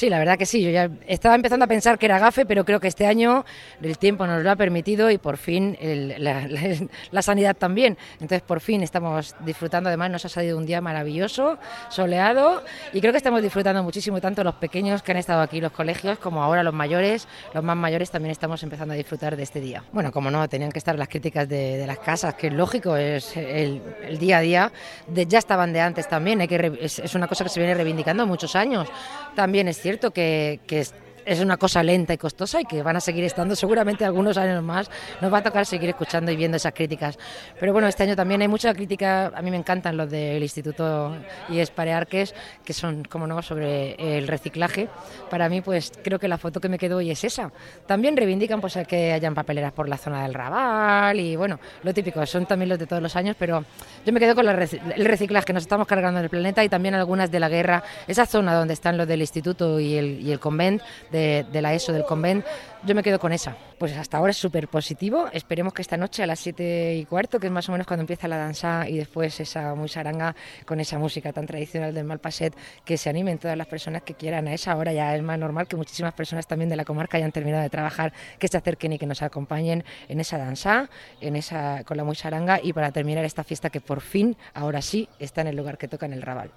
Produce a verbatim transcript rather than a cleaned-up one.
Sí, la verdad que sí, yo ya estaba empezando a pensar que era gafe, pero creo que este año el tiempo nos lo ha permitido y por fin el, la, la, la sanidad también. Entonces por fin estamos disfrutando, además nos ha salido un día maravilloso, soleado, y creo que estamos disfrutando muchísimo, tanto los pequeños que han estado aquí, los colegios, como ahora los mayores, los más mayores también estamos empezando a disfrutar de este día. Bueno, como no, tenían que estar las críticas de, de las casas, que es lógico, es el, el día a día, de, ya estaban de antes también, hay que, es, es una cosa que se viene reivindicando muchos años. También es cierto que, que es, es una cosa lenta y costosa y que van a seguir estando seguramente algunos años más. Nos va a tocar seguir escuchando y viendo esas críticas. Pero bueno, este año también hay mucha crítica. A mí me encantan los del Instituto I E S Parearques, que son, como no, sobre el reciclaje. Para mí, pues creo que la foto que me quedo hoy es esa. También reivindican pues que hayan papeleras por la zona del Raval y bueno, lo típico, son también los de todos los años, pero yo me quedo con la rec- el reciclaje, nos estamos cargando en el planeta, y también algunas de la guerra, esa zona donde están los del Instituto y el, y el convent, de, de la ESO, del convent, yo me quedo con esa. Pues hasta ahora es súper positivo, esperemos que esta noche a las siete y cuarto, que es más o menos cuando empieza la danza y después esa muy saranga con esa música tan tradicional del Malpasset, que se animen todas las personas que quieran a esa hora. Ya es más normal que muchísimas personas también de la comarca hayan terminado de trabajar, que se acerquen y que nos acompañen en esa danza, en esa, con la muy saranga, y para terminar esta fiesta que por fin, ahora sí, está en el lugar que toca, en el Raval.